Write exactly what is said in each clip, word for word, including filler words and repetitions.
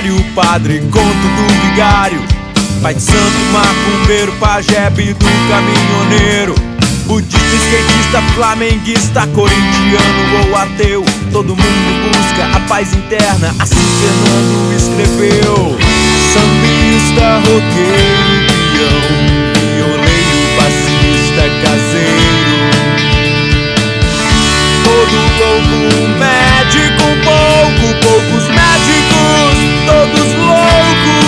missionário, padre, conto do vigário, pai de santo, macumbeiro, pajé, do caminhoneiro, budista, skatista, flamenguista, corintiano ou ateu, todo mundo busca a paz interna, assim Fernando escreveu. Sambista, roqueiro, peão, violeiro, bassista, caseiro, todo louco, um médico, pouco, poucos médicos, todos loucos.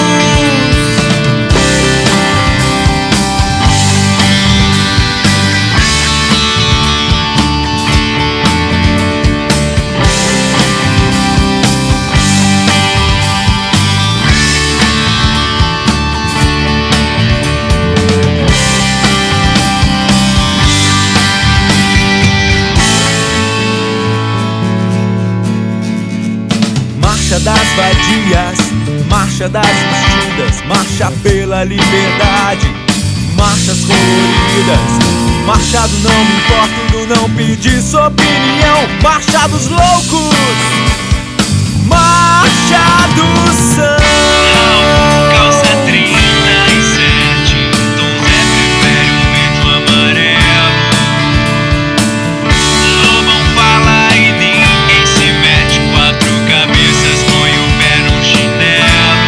Marcha das vadias, marcha das vestidas, marcha pela liberdade, marchas coloridas, marcha do não me importo, do não pedir sua opinião, marcha dos loucos, marcha do sangue. Calça trinta e sete, Tom Zé prefere o vento amarelo. Lobão fala e ninguém se mete, quatro cabeças põe o pé no chinelo.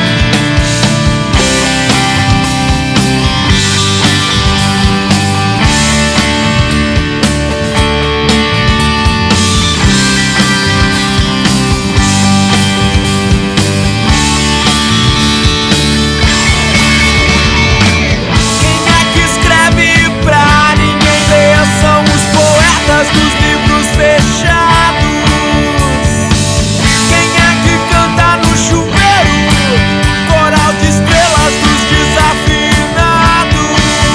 Quem é que escreve pra ninguém ler? São os poetas dos livros fechados. Quem é que canta no chuveiro? Coral de estrelas dos desafinados.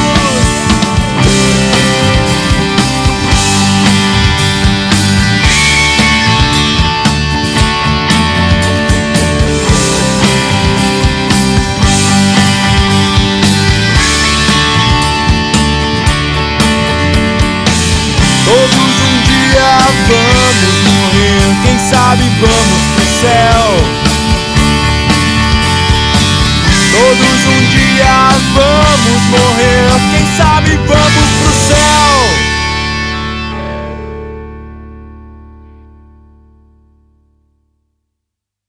Todos um dia vamos morrer, quem sabe vamos pro céu. Todos um dia vamos morrer, quem sabe vamos pro céu.